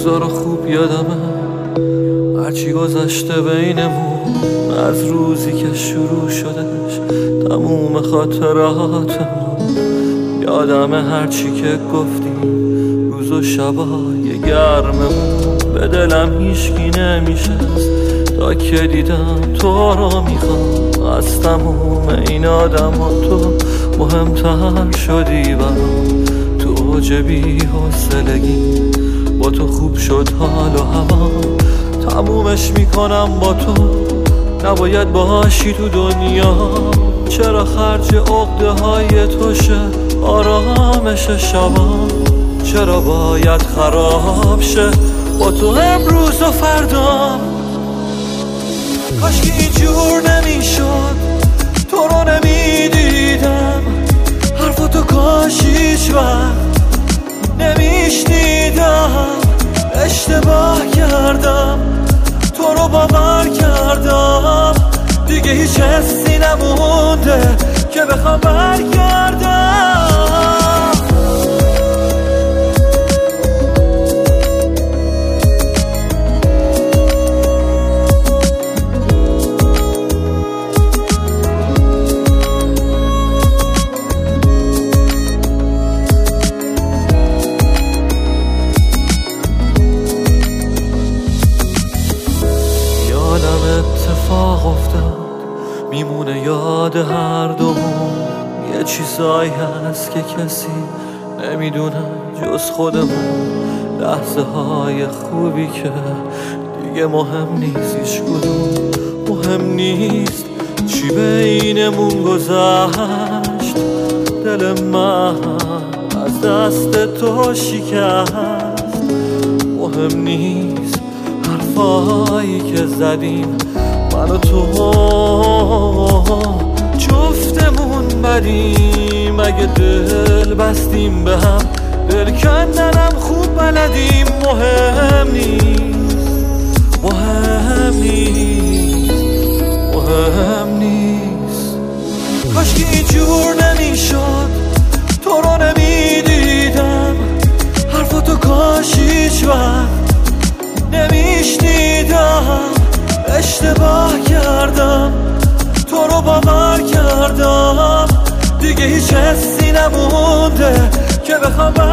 روزا رو خوب یادمه، هرچی گذشته بینمون از روزی که شروع شدش تموم خاطراتمون. یادمه هرچی که گفتیم روز و شبای گرممون، به دلم هیچکی نمیشست تا که دیدم تو رو میخوام. از تموم این آدم ها تو مهمتر شدی برام. تو اوج بی‌حوصلگی با تو خوب شد حال و هوا. تمومش میکنم با تو، نباید باشی تو دنیا. چرا خرج عقده های تو شه آرامش شبا؟ چرا باید خراب شه با تو امروز و فردا؟ کاش که اینجور نمیشد، تو رو نمیدیدم، حرفاتو کاش هیچ وقت نمیشنیدم. اشتباه کردم، تو رو باور کردم، دیگه هیچ حسی نمونده که بخوام برگردم. اتفاق افتاد میمونه یاد هر دومون. یه چیزایی هست که کسی نمیدونه جز خودمون. لحظه های خوبی که دیگه مهم نیست، هیچ کدوم مهم نیست. چی بینمون گذشت، دل من از دست تو شکست. مهم نیست حرفایی که زدیم، من و تو جفتمون بدیم. اگه دل بستیم به هم، دل کندنم خوب بلدیم. مهم نیست، مهم نیست، مهم نیست. کاش که اینجور نمیشد، تو رو نمیدیدم، حرفاتو کاش هیچ وقت نمیشنیدم. اشتباه کردم، تو رو باور کردم، دیگه هیچ حسی نمونده که بخوام